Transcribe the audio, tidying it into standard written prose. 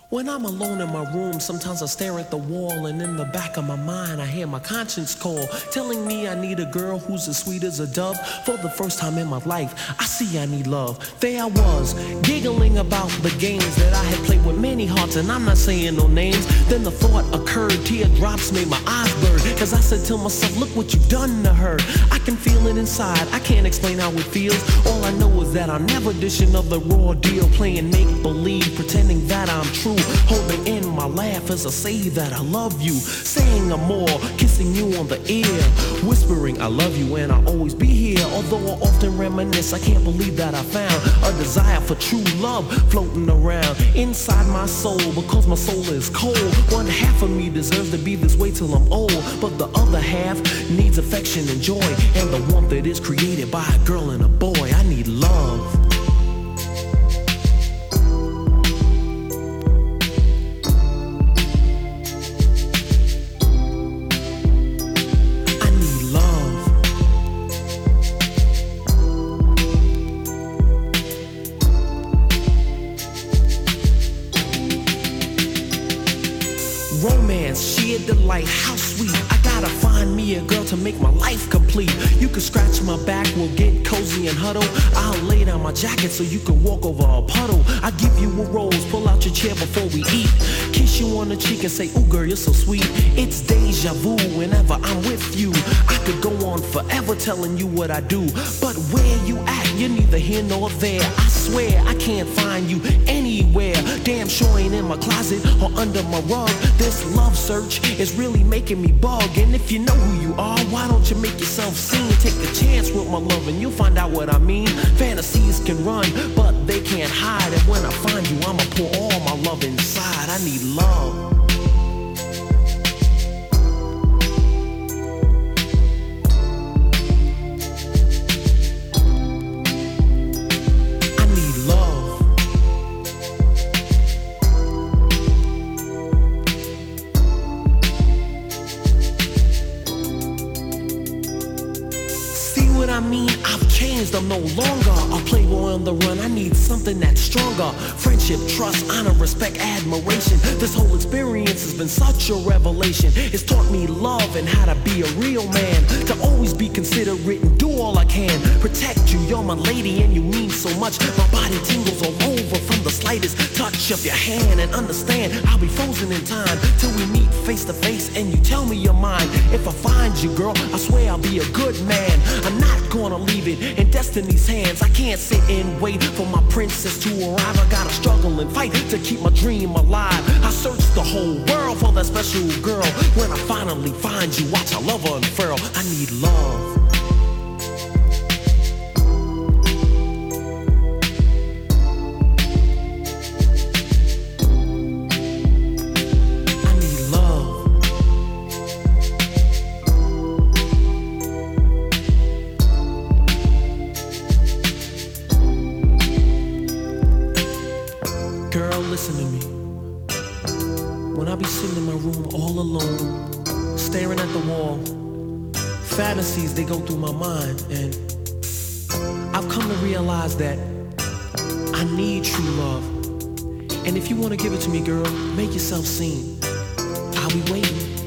When I'm alone in my room, sometimes I stare at the wall, and in the back of my mind I hear my conscience call, telling me I need a girl who's as sweet as a dove. For the first time in my life, I see I need love. There I was, giggling about the games that I had played with many hearts, and I'm not saying no names. Then the thought occurred, teardrops made my eyes burn, cause I said to myself, look what you've done to her. I can feel it inside, I can't explain how it feels. All I know is that I'll never dish another raw deal, playing make-believe, pretending that I'm true, holding in my laugh as I say that I love you, saying I'm more, kissing you on the ear, whispering I love you and I'll always be here. Although I often reminisce, I can't believe that I found a desire for true love floating around inside my soul, because my soul is cold. One half of me deserves to be this way till I'm old, but the other half needs affection and joy, and the warmth that is created by a girl and a boy. I need love. Romance, sheer delight, how sweet. I gotta find me a girl to make my life complete. You can scratch my back, we'll get cozy and huddle. I'll lay down my jacket so you can walk over a puddle. I'll give you a rose, pull out your chair before we eat, kiss you on the cheek and say, ooh girl, you're so sweet. It's deja vu whenever I'm with you. I could go on forever telling you what I do, but where you at, you're neither here nor there. I swear I can't find you anywhere. Damn sure ain't in my closet or under my rug. This love search is really making me bug. And if you know who you are, why don't you make yourself seen? Take a chance with my love and you'll find out what I mean. Fantasies can run, but they can't hide. And when I find you, I'ma pour all my love inside. I need love. What I mean, I've changed, I'm no longer a playboy on the run. I need something that's stronger. Friendship, trust, honor, respect, admiration. This whole experience has been such a revelation. It's taught me love and how to be a real man, to always be considerate and do all I can. Protect you, you're my lady and you mean so much. My body tingles all over from the slightest touch of your hand. And understand, I'll be frozen in time till we meet face to face and you tell me you're mine. If I find you, girl, I swear I'll be a good man. I'm not gonna leave it in destiny's hands. I can't sit and wait for my princess to arrive. I gotta struggle and fight to keep my dream alive. I search the whole world for that special girl. When I finally find you, watch our love unfurl. I need love. Girl, listen to me. When I be sitting in my room all alone, staring at the wall, fantasies, they go through my mind, and I've come to realize that I need true love. And if you want to give it to me, girl, make yourself seen. I'll be waiting.